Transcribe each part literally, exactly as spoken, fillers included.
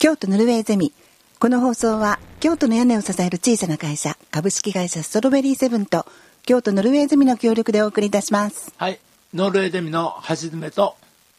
京都ノルウェーゼミ。この放送は京都の屋根を支える小さな会社株式会社ストロベリーセブンと京都ノルウェーゼミの協力でお送りいたします。 はい、ノルウェーゼミの橋爪と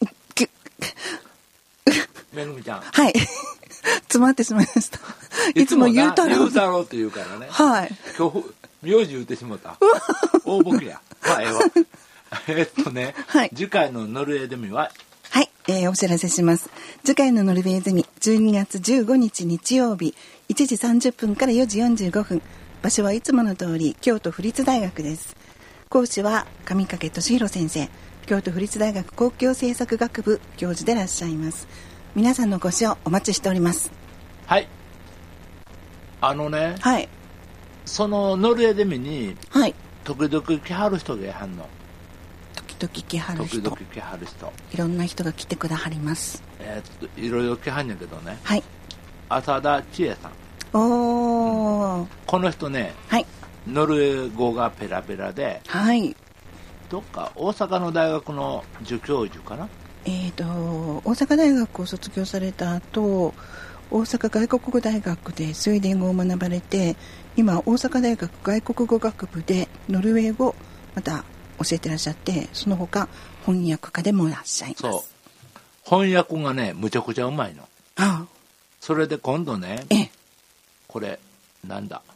めぐみちゃん。 はい詰まってしまいました。いつも言うたろう言うたろうって言うからね。 はい。 今日名字言ってしもた。大ボケや。まあええわ。えっとね、はい、次回のノルウェーゼミははい、えー、お知らせします。次回のノルウェーゼミじゅうにがつじゅうごにち日曜日いちじさんじゅっぷんからよじよんじゅうごふん。場所はいつもの通り京都府立大学です。講師は上掛俊弘先生、京都府立大学公共政策学部教授でいらっしゃいます。皆さんのご視聴お待ちしております。 はい、あのね、 はい、 そのノルウェーゼミに、 はい、 時々来はる人がいはんの。 時々来はる人、 時々来はる人、 いろんな人が来てくだはります。 えー、っといろいろ来はんやけどね、 はい、 浅田千恵さん。 おー、うん、この人ね、 はい、 ノルウェー語がペラペラで、 はい、 どっか大阪の大学の助教授かな。 えーと大阪大学を卒業された後、大阪外国語大学でスウェーデン語を学ばれて、今大阪大学外国語学部でノルウェー語また教えてらっしゃって、その他翻訳家でもいらっしゃいます。 そう、翻訳がねむちゃくちゃうまいの。 ああ、 それで今度ね、 えこれなんだ、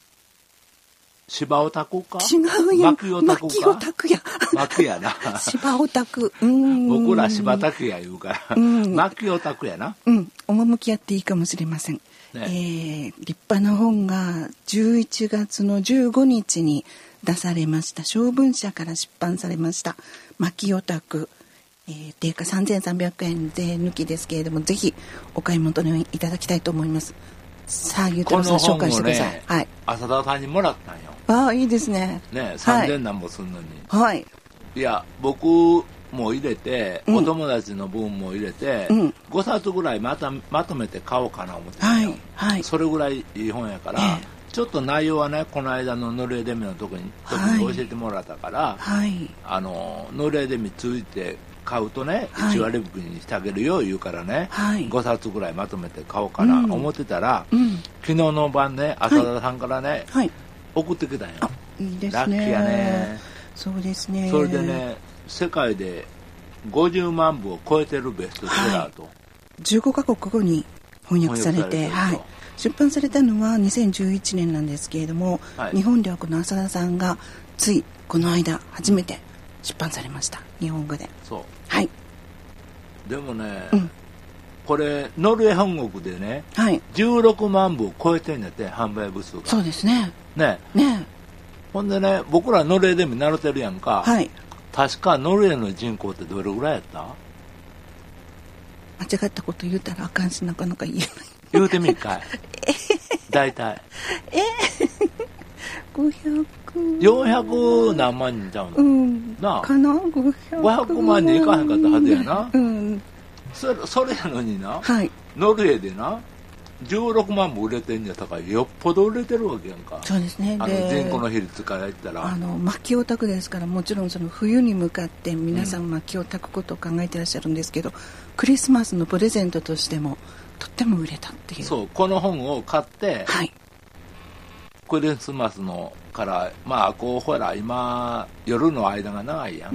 芝オタクか、 違うやん、 牧オタクか、 牧オタクや牧やな芝オタク、うーん、 僕ら柴タクや言うから牧オタクやな。 うん、趣やっていいかもしれません、ね。えー、立派な本がじゅういちがつのじゅうごにちに出されました。小文社から出版されました牧オタク、えー、定価さんぜんさんびゃくえん税抜きですけれども、ぜひお買い求めいただきたいと思います。さあ、ゆうたろうさん紹介してください。はい、 浅田さんにもらったんよ。 ああ、いいですね。 ね、さんぜんなんもすんのに。 はい。 いや、僕も入れて、うん、お友達の分も入れて、うん、ごさつぐらいまたまとめて買おうかな思ってたよ。はいはい、それぐらいいい本やから、えー、ちょっと内容はね、この間のノルウェーゼミの時に、時に教えてもらったから、はい、あのノルウェーゼミついて買うとね、いちわりぶきにしてあげるよ言うからね、はい、ごさつぐらいまとめて買おうかな思ってたら、うんうん、昨日の晩ね、浅田さんからね、はい、送ってきたんよ。 いいですね。 ラッキーやね。 そうですね。 それでね、世界でごじゅうまんぶを超えてるベストセラーと、はい、 じゅうごかこく語に翻訳されて、はい、出版されたのはにせんじゅういちねんなんですけれども、はい、日本ではこの浅田さんがついこの間初めて出版されました、日本語で。 そう、 はい、 でもね、うん、これノルウェー本国でね、 はい、 じゅうろくまんぶを超えてんねって、販売部数が。 そうですね。 ねね、 ほんでね、僕らノルウェーでも習ってるやんか、はい、確かノルウェーの人口ってどれぐらいやった？ 間違ったこと言うたらあかんし、なかなか言えない。 言うてみんかい大体えごひゃくよんひゃく何万人ちゃうの、うん、なあかな、ごひゃくまん人いかへんかったはずやな、 うん、 それ、それやのにな、 はい、 ノルウェーでなじゅうろくまんも売れてんじゃったから、よっぽど売れてるわけやんか。 そうですね。 あの人口の比率から言ったら、 あの薪を焚くですから、もちろんその冬に向かって皆さん薪を焚くことを考えていらっしゃるんですけど、うん、クリスマスのプレゼントとしてもとっても売れたっていう。 そう、この本を買って、 はい、 クリスマスのからまあこうほら今夜の間が長いやん、うん、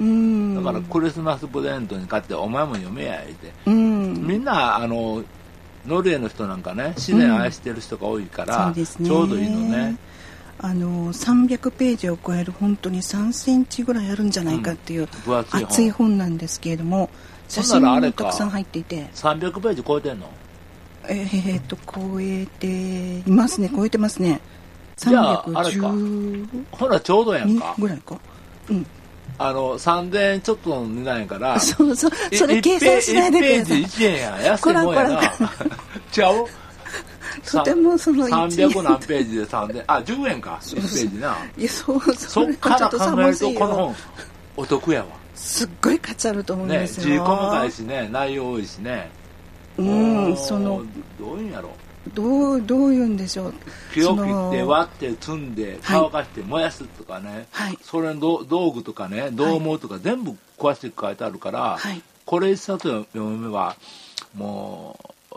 だからクリスマスプレゼントに買ってお前も読めや言って、うん、みんなあのノルウェーの人なんかね、自然愛してる人が多いから、うん、ちょうどいいのね。 あのさんびゃくページを超える、本当にさんセンチぐらいあるんじゃないかっていう、うん、分厚い本、厚い本なんですけれども、写真もたくさん入っていて。 さんびゃくページ超えてんの？ えー、っと超えていますね。超えてますね。 じゃああれか、ほらちょうどやんかぐらいか、うん、 あのさんぜんえんちょっとの値段やから、 そうそう、それ計算しないでください。 いちページいちえんや、安いもんやなちゃう、 とてもそのさんびゃく何ページでさんぜんえん、あ、じゅうえんか、いちページな。 いや、そうそう、 そっから考えるとこの本お得やわ。 すっごい価値あると思うんですよ、 ね、字細かいしね、内容多いしね。 うん、そのどういうんやろ、 どうどういうんでしょう、 木を切って割って積んで乾かして燃やすとかね、はい、それの道具とかね、道具とか全部詳しく書いてあるから、はい、これ一冊読めばもう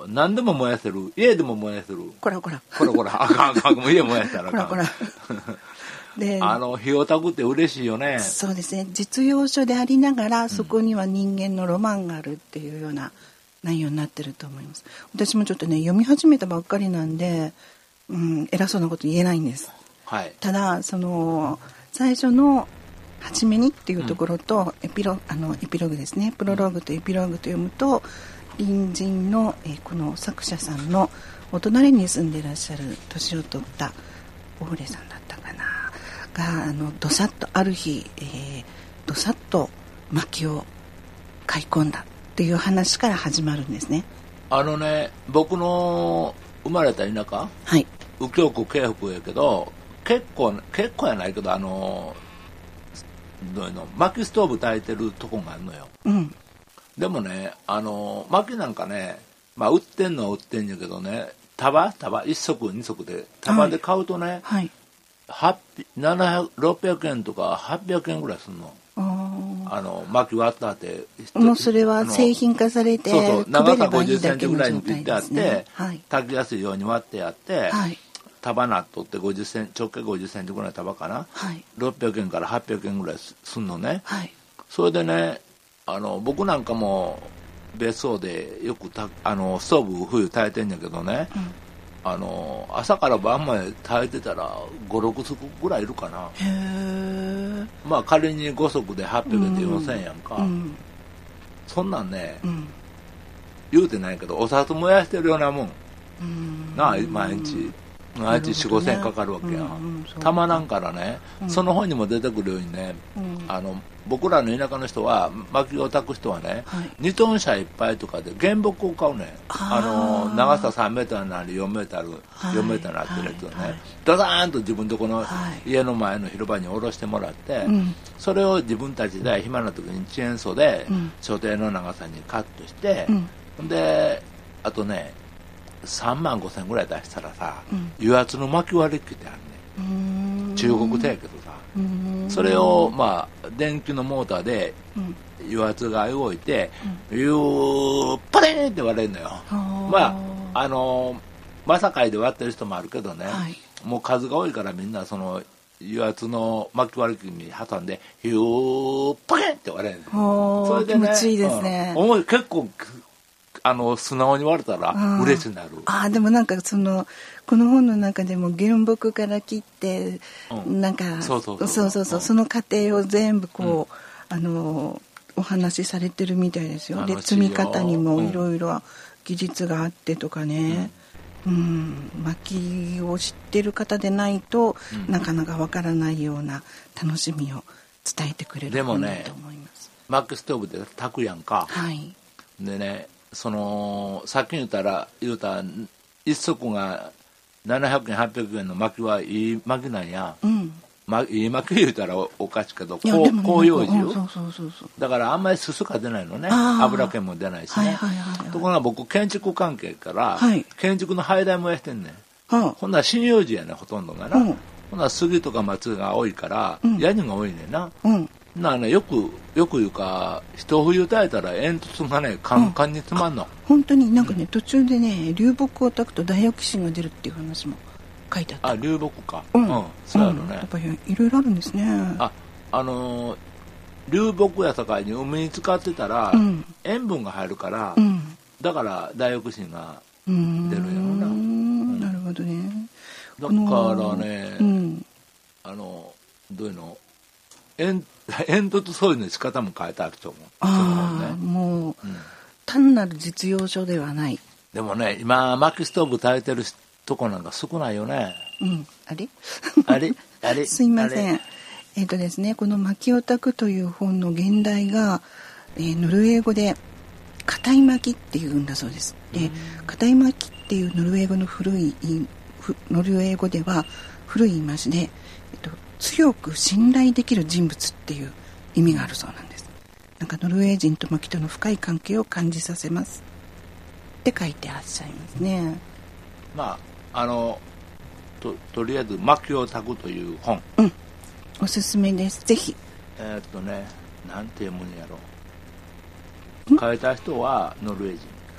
何でも燃やせる、家でも燃やせる。 こらこらこらこらあかんあかん、もう家燃やしたらあかん。 こらこらであの火を焚くって嬉しいよね。 そうですね。実用書でありながら、そこには人間のロマンがあるっていうような内容になってると思います。私もちょっとね読み始めたばっかりなんで、うん、偉そうなこと言えないんです、 はい、 ただその最初の初めにっていうところと、うん、エピロあのエピローグですね、プロローグとエピローグと読むと、隣人の、えー、この作者さんのお隣に住んでいらっしゃる年を取ったオーレさんだったかなが、あのどさっとある日、えー、どさっと薪を買い込んだっていう話から始まるんですね。 あのね、僕の生まれた田舎、 はい、 右京区京北やけど、結構結構やないけど、あのどういうの薪ストーブ焚いてるとこがあるのよ、うん、でもね、あの薪なんかね、まあ、売ってんのは売ってんやけどね、束束いっ足に足で束で買うとね、はいはい、ななひゃく、ろっぴゃくえんとかはっぴゃくえんぐらいするの。あの薪割ったってもうそれは製品化されて、 そうそう、長さごじゅっセンチぐらいに切ってあって、はい、炊きやすいように割ってあって、はい、束なっとってごじゅっセンチ、直径ごじゅっセンチぐらいの束かな、はい、ろっぴゃくえんからはっぴゃくえんぐらいすんのね、はい、それでね、あの僕なんかも別荘でよくたあのストーブ冬炊いてんだけどね、うん、あの朝から晩まで炊いてたらご、ろく足ぐらいいるかな。へー、まあ仮にご足ではっぴゃくえんでよんせんえんやんか、うん、そんなんね、うん、言うてないけどお札燃やしてるようなもん、うん、なあ毎日毎日よん、ごせんえんかかるわけや、うんうん、たまなんからね、うん、その本にも出てくるようにね、うん、あの僕らの田舎の人は薪を焚く人はね、はい、にトン車いっぱいとかで原木を買うね。あの長ささんメーターなりよんメーター、はい、よんメーターになってるやつをね、はい、ドダーンと自分とこの家の前の広場に下ろしてもらって、はい、それを自分たちで暇な時にチェーンソーで所定の長さにカットして、うん、であとねさんまんごせんぐらい出したらさ、うん、油圧の巻き割り機ってあるね。中国製やけどさ、それをまあ電気のモーターで油圧が動いて、うん、ゆーパレーンって割れるのよ。まああのまさかいで割ってる人もあるけどね、はい、もう数が多いからみんなその油圧の巻き割り機に挟んでゆーパレーンって割れるの。それでね、 気持ちいいですね。 うん、結構あの素直に言われたら嬉しくなる。 ああ、でもなんかそのこの本の中でも原木から切って、うん、なんかそうそうそうそうそうそう、うん、その過程を全部こう、うん、あのお話しされてるみたいですよ。で積み方にもいろいろ技術があってとかね、うん、うん、薪を知ってる方でないと、うん、なかなかわからないような楽しみを伝えてくれる本だと思います。 でもね、薪ストーブで炊くやんか。 はい。 でね、そのさっき言ったら言うた一足がななひゃくえんはっぴゃくえんの薪はいい薪なんや、うん、ま、いい薪言うたら お, おかしいけど広葉樹だからあんまりすすが出ないのね、油気も出ないしね、はいはいはいはい、ところが僕建築関係から、はい、建築の廃材燃やしてんねん、はあ、ほんなら針葉樹やねほとんどがな、うん、ほんなら杉とか松が多いから、うん、ヤニが多いねんな、うんなあね、よくよく言うか一冬耐えたら煙突がねカンカンに詰まんの、うん、 本当になんかね、うん、途中でね流木を焚くとダイオキシンが出るっていう話も書いてあった。 あ、流木か、うん、うん、そうやろね、うん、 やっぱりいろいろあるんですね。 あ、あのー、流木やさかいに海に浸かってたら、うん、塩分が入るから、うん、だからダイオキシンが出るんやろな、うん、 なるほどね。 だからね、うん、あのどういうの煙突掃除の仕方も変えてあると思う。 ああ、ね、もう、うん、単なる実用書ではない。 でもね、今薪ストーブ焚いてるとこなんか少ないよね。 うん、あれあれあれすいません。えっとですね、この薪を焚くという本の現代が、えー、ノルウェー語で硬い薪っていうんだそうです。で、硬い薪っていうノルウェー語の古いノルウェー語では古い言い回しで、えっと強く信頼できる人物っていう意味があるそうなんです。なんかノルウェー人と薪との深い関係を感じさせますって書いてらっしゃいますね。 まああの と, とりあえず薪を焚くという本、 うん、おすすめです。ぜひ。 えー、っとね、なんて読むんやろう。書いた人はノルウェー人。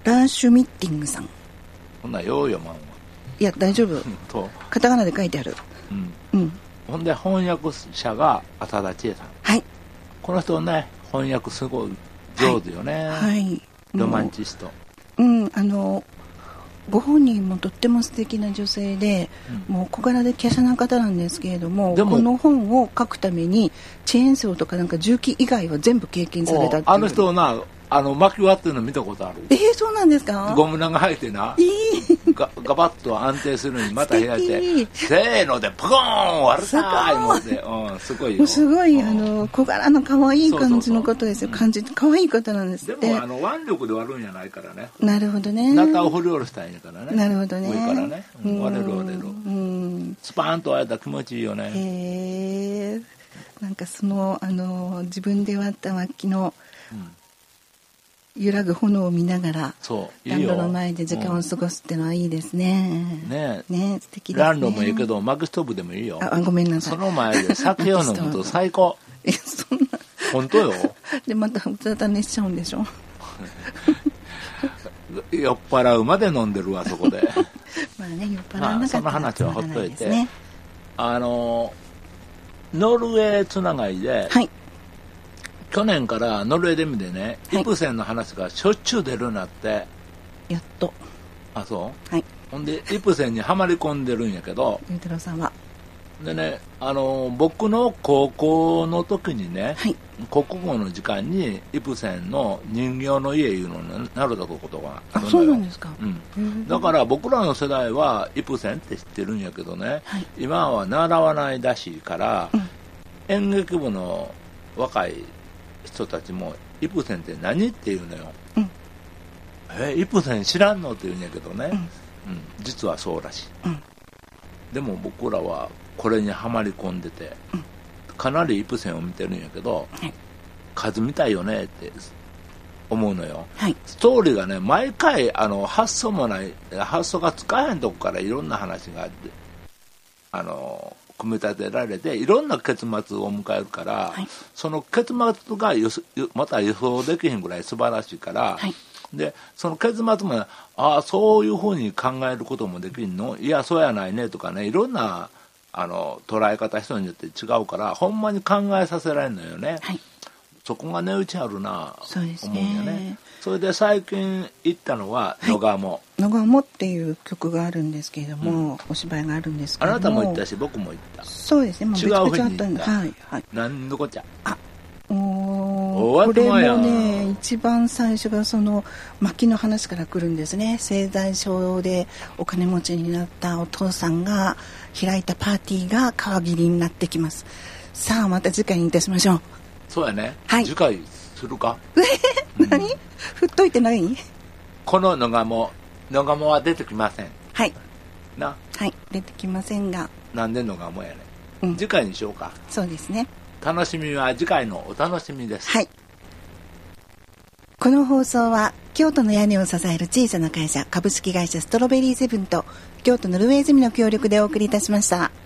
ラーシュミッティングさん。 ほんならよう読まんわ。 いや大丈夫とカタカナで書いてある。 うん、うん、ほんで翻訳者が浅田千恵さん。 はい。 この人ね翻訳すごい上手よね。 はい、はい、 ロマンチスト。 うんあのご本人もとっても素敵な女性で、うん、もう小柄で華奢な方なんですけれども、でもこの本を書くためにチェーンソーとかなんか重機以外は全部経験されたっていう。 あの人なあの巻き割ってるの見たことある。 えー、そうなんですか。 ゴム長生えてな、 えー、 ガ, ガバッと安定するのにまた開いてせーのでポコーン割るさーい思って、うん、すごいよ。 すごい、うん、あの小柄な可愛い感じの方ですよ。感じ可愛い方なんですって。 でもあの腕力で割るんじゃないからね。 なるほどね。 ナタを振り下ろしたいんやからね。 なるほどね。 上からね、うん、割れる割れる、うん、スパーンと割れたら気持ちいいよね。 へー。なんかそのあの自分で割った末期の、うん揺らぐ炎を見ながら暖炉の前で時間を過ごすってのはいいですね。 うん、ねえ、 ね素敵ですね。 暖炉もいいけど薪ストーブでもいいよ。 あ、ごめんなさい。 その前で酒を飲むと最高。 え、そんな。 本当よ。 でまたうたた寝しちゃうんでしょ。 酔っ払うまで飲んでるわそこで。 まあね酔っ払わなかったら、まあ、 その話はほっといて、ね、あのノルウェーつながりで。はい。去年からノルウェーで見てね、はい、イプセンの話がしょっちゅう出るようになって。 やっと。 あ、そうはい。 ほんでイプセンにはまり込んでるんやけど。 ゆうたろうさんは。 でね、あの僕の高校の時にね、はい、国語の時間にイプセンの人形の家いうのに習ったことがあるんだよ。 あ、そうなんですか。 うん。だから僕らの世代はイプセンって知ってるんやけどね、はい、今は習わないらしいから、うん、演劇部の若い人たちもイプセンって何って言うのよ、うん、えイプセン知らんのって言うんやけどね、うんうん、実はそうらしい、うん、でも僕らはこれにはまり込んでて、うん、かなりイプセンを見てるんやけど、はい、数見たいよねって思うのよ、はい、ストーリーがね毎回あの発想もない発想がつかへんとこからいろんな話があってあの組み立てられていろんな結末を迎えるから、はい、その結末がよまた予想できへんぐらい素晴らしいから、はい、でその結末もああそういうふうに考えることもできるのいやそうやないねとかねいろんなあの捉え方人によって違うからほんまに考えさせられるのよね、はい、そこが値打ちあるなそうですね、 思うんよね。それで最近行ったのは野鴨、はい、 野鴨っていう曲があるんですけれども、うん、お芝居があるんですけどもあなたも行ったし僕も行った。 そうですね、もう別々 違うふうに行った、 はいはい、 何のこっちゃあおこれもね一番最初がその薪の話から来るんですね。製材所でお金持ちになったお父さんが開いたパーティーが皮切りになってきます。さあまた次回にいたしましょう。 そうやね、 はい、 次回するか何、うん、振っといてないこの野鴨野鴨は出てきません。 はいなはい出てきませんがなんで野鴨やね、 うん、 次回にしようか。 そうですね、 楽しみは次回のお楽しみです。 はい。この放送は京都の屋根を支える小さな会社株式会社ストロベリーセブンと京都ノルウェーゼミの協力でお送りいたしました。